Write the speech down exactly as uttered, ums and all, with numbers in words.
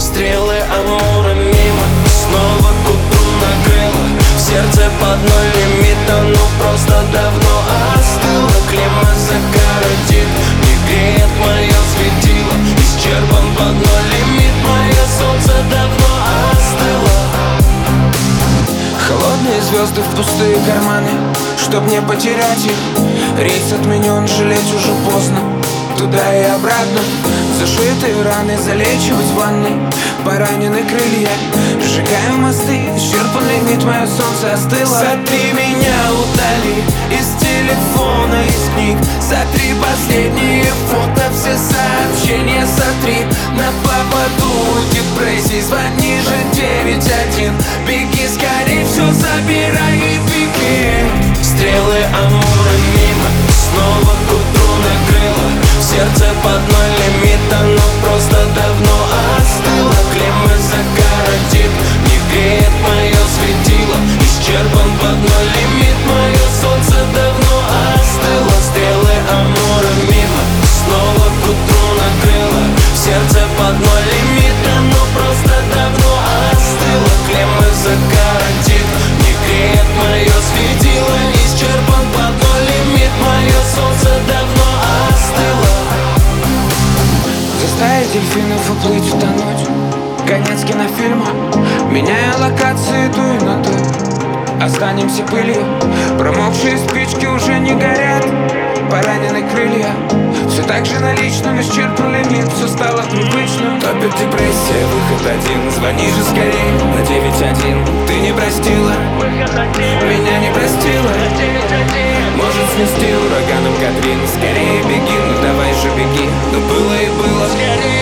Стрелы амура мимо, снова к утру накрыло. В сердце под ноль лимита, ну просто давно остыло. Климат загородит, не греет мое светило. Исчерпан под ноль лимит, мое солнце давно остыло. Холодные звезды в пустые карманы, чтоб не потерять их. Рейс отменен, жалеть уже поздно. Туда и обратно, зашитые раны залечивать в ванной. Поранены крылья, сжигаем мосты. Исчерпан лимит, мое солнце остыло. Сотри меня удали из телефона, из книг. Сотри последние фото, все сообщения сотри. На поводу депрессии звони же девять один. Беги скорей, все забирай и беги. Стрелы амура мимо, снова к утру накрыло. В сердце под ноль лимита, но просто давно остыло. Климат загородит, не греет мое светило. Исчерпан под ноль лимит, мое солнце давно остыло. Стрелы амура мимо, снова к утру накрыло. В сердце под ноль лимита, но просто давно остыло. Климат загородит, не греет мое светило. Исчерпан под ноль лимит, мое солнце давно остыло. Заставить дельфинов уплыть, утонуть. Конец кинофильма. Меняю локации, дую на ту. Останемся пылью. Промокшие спички уже не горят. Поранены крылья. Все так же наличным, исчерпан лимит. Все стало привычным. Топит депрессия, выход один. Звони же скорей на девять один. Ты не простила, меня не простила. Может снести ураганом Катрин. Скорее беги, ну давай же беги. Ну было и было.